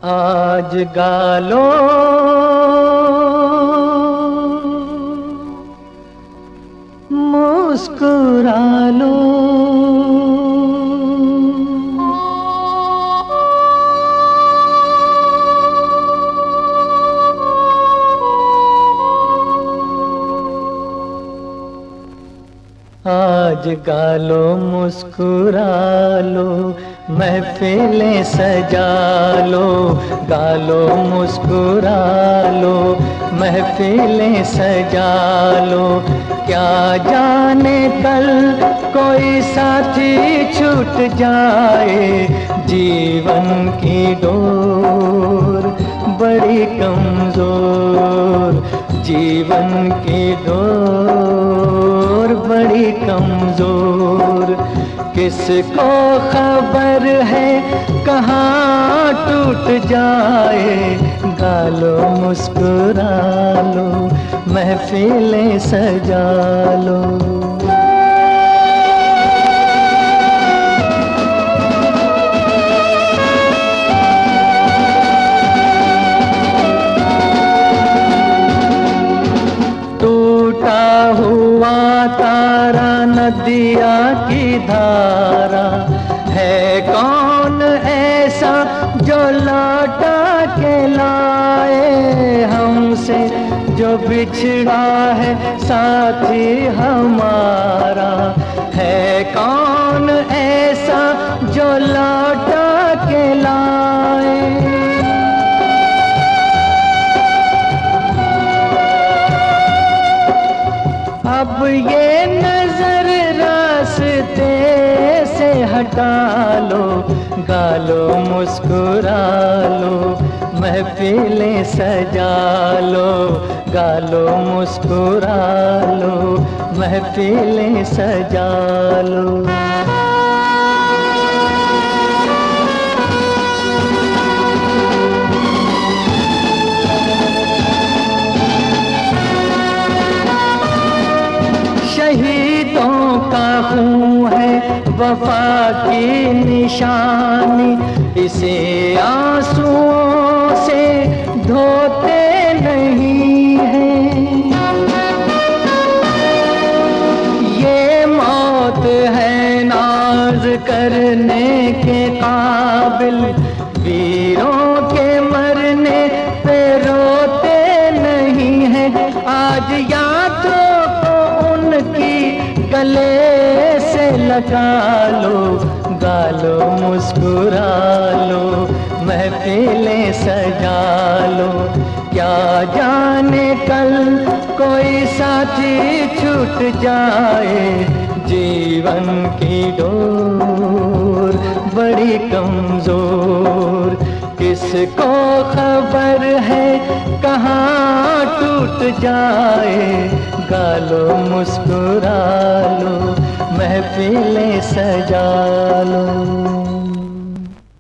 आज गालो मुस्कुरा लो, आज गालो मुस्कुरा लो, महफिलें सजा लो, गालो मुस्कुरा लो, महफिलें सजा लो। क्या जाने कल कोई साथी छूट जाए, जीवन की डोर बड़ी कमजोर, जीवन की डोर बड़ी कमजोर। किसको खबर है कहाँ टूट जाए, गालो मुस्कुरा लो, महफिलें सजा लो। टूटा हुआ तारा नदिया की धारा, है कौन ऐसा जो लौटा के लाए हमसे, जो बिछड़ा है साथी हमारा। है कौन ऐसा जो लौटा के लाए। अब ये नजर रास्ते से हटा लो, गालो मुस्कुरा लो, महफिलें सजा लो, गालो मुस्कुरा लो, महफिलें सजा लो। शहीदों का खून है वफा की निशानी, इसे आंसुओं से धोते नहीं हैं। ये मौत है नाज करने के काबिल, वीरों के मरने पे रोते नहीं हैं। आज यादों गले से लगा लो, गालो मुस्कुरा लो, महफिलें सजा लो। क्या जाने कल कोई साथी छूट जाए, जीवन की डोर बड़ी कमजोर। किसको खबर है कहाँ टूट जाए, गालो मुस्कुरा लो, महफिलें सजा लो।